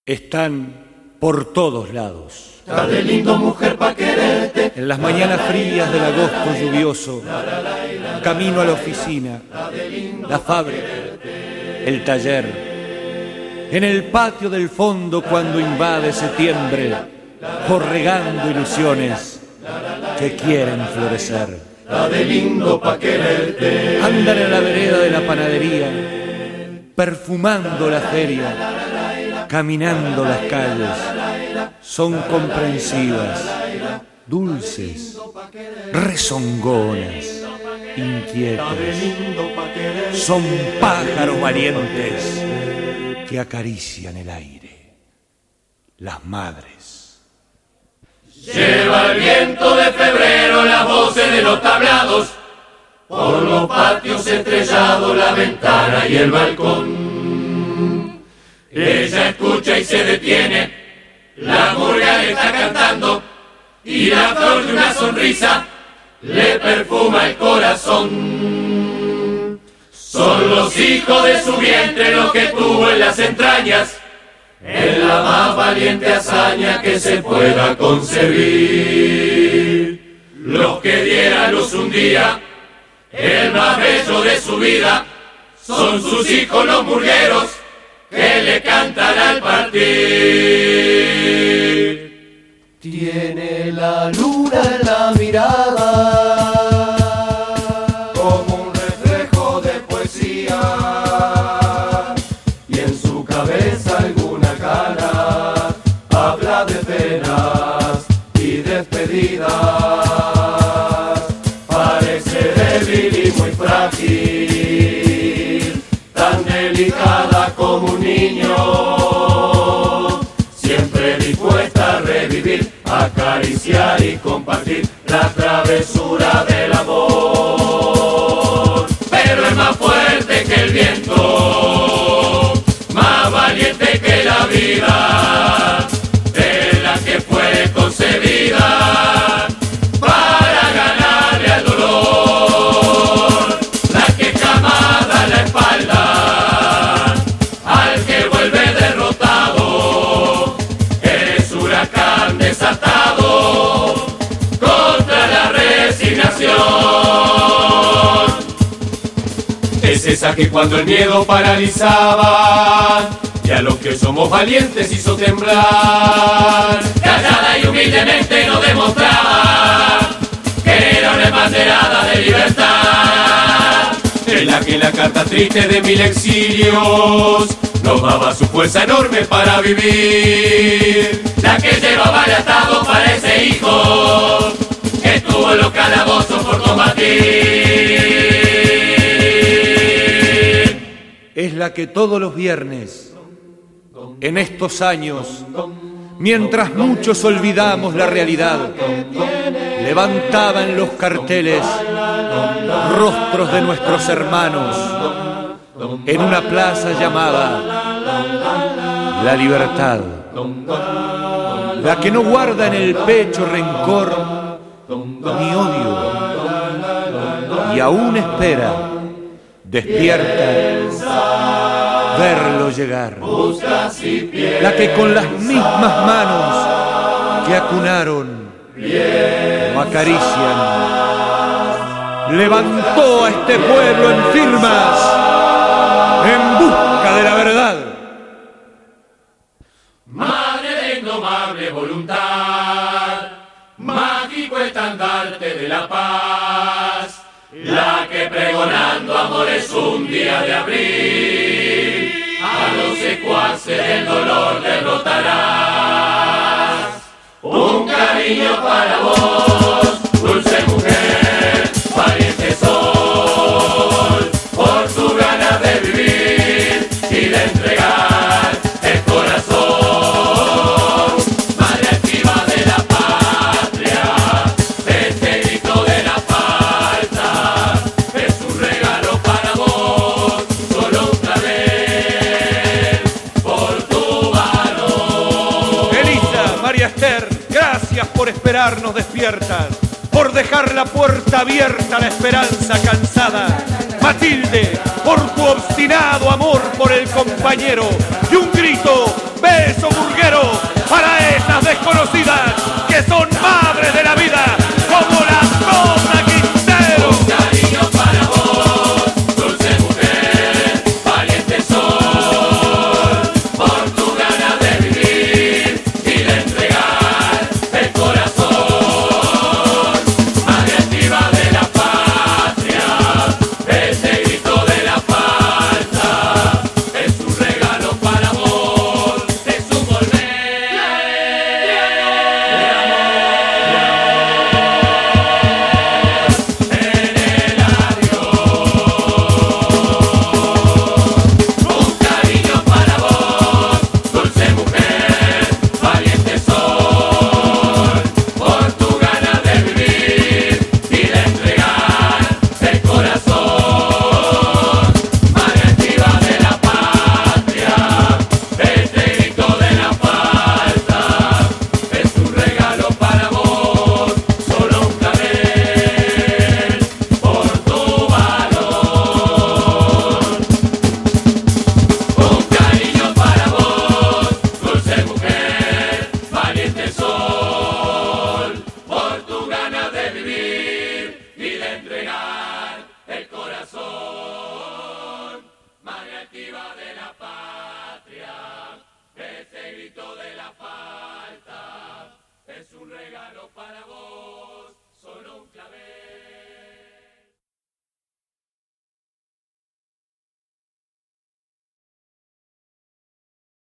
están por todos lados. Está de lindo, mujer, pa' quererte. En las mañanas frías del agosto lluvioso, camino a la oficina, la fábrica, el taller, en el patio del fondo cuando invade septiembre, o regando ilusiones que quieren florecer. Está de lindo pa' quererte. Andan en la vereda de la panadería, perfumando la feria, caminando las calles. Son comprensivas, dulces, rezongonas, inquietas. Son pájaros valientes que acarician el aire. Las madres. Lleva el viento de febrero las voces de los tablados, por los patios estrellados, la ventana y el balcón. Ella escucha y se detiene, la murga le está cantando, y la flor de una sonrisa le perfuma el corazón. Son los hijos de su vientre los que tuvo en las entrañas, en la más valiente hazaña que se pueda concebir. Los que dieran luz un día, el más bello de su vida, son sus hijos los murgueros que le cantan al partir. Tiene la luna en la mirada, como un reflejo de poesía, y en su cabeza alguna cana habla de penas y despedidas. Parece débil y muy frágil, tan delicada como un niño, siempre dispuesta a revivir, acariciar y compartir la travesura del amor. Pero es más fuerte que el viento, más valiente que la vida, de la que fue concebida para ganarle al dolor, la que jamás da la espalda al que vuelve derrotado. Es huracán desatado contra la resignación. Es esa que cuando el miedo paralizaba y a los que somos valientes hizo temblar, callada y humildemente nos demostraba que era una banderada de libertad. Es la que en la carta triste de 1000 exilios nos daba su fuerza enorme para vivir, la que llevaba el atado para ese hijo que estuvo en los calabozos por combatir. Es la que todos los viernes, en estos años, mientras muchos olvidamos la realidad, levantaban los carteles rostros de nuestros hermanos en una plaza llamada La Libertad, la que no guarda en el pecho rencor ni odio y aún espera, despierta, verlo llegar, la que con las mismas manos que acunaron o acarician levantó a este pueblo en firmas en busca de la verdad. Madre de indomable voluntad, mágico estandarte de la paz, la que pregonando amores un día de abril, a los secuaces del dolor derrotarás. Un cariño para vos, dulce mujer, valiente sol, por tu ganas de vivir y de entregar el corazón. Madre activa de la patria, de este grito de la falta, es un regalo para vos, solo otra vez, por tu valor. Elisa, María Esther, gracias por esperarnos despiertas, por dejar la puerta abierta a la esperanza cansada. Matilde, por tu obstinado amor por el compañero, y un grito, beso Galopa